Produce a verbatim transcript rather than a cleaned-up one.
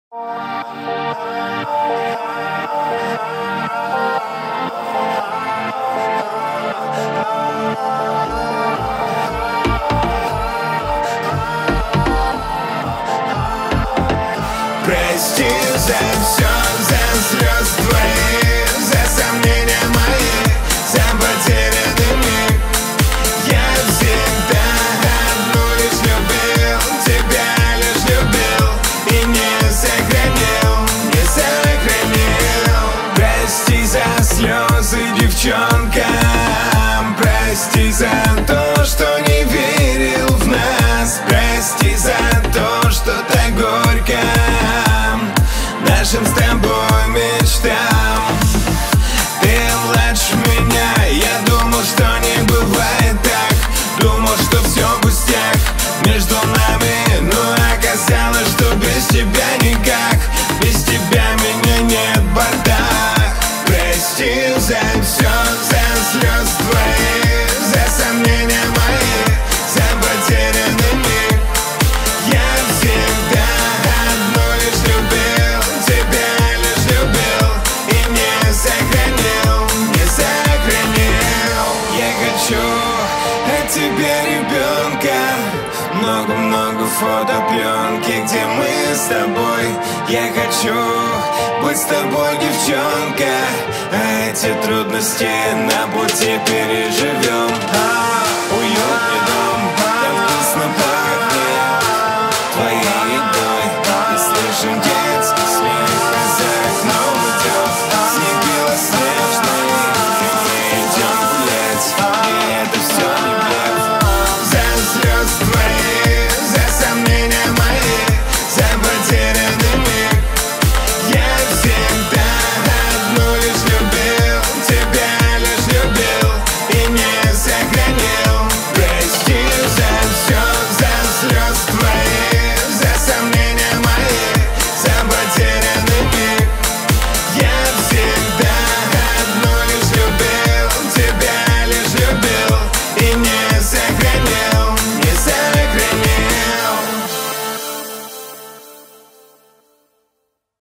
Прости за все, за слез твои, за сомнения мои, за потерянный миг. Я всегда одну лишь любил, тебя лишь любил и не сохранил, не сохранил. Прости за слезы, девчонка, прости за то, что не верил в нас. Прости за то, что так горько нашим с тобой мечтам. Ты младше меня, я думал, что не бывает так. Думал, что все пустяк между нами, но оказалось, что без тебя никак. Без тебя меня нет, бардак. Прости за все, за слез твои, за сомнения мои, за потерянный миг. Я всегда одну лишь любил, тебя лишь любил и не сохранил, не сохранил. Я хочу от тебя ребенка, много-много фотопленки, где мы с тобой. Я хочу быть с тобой, девчонка, а эти трудности на пути переживем. А, уютный дом.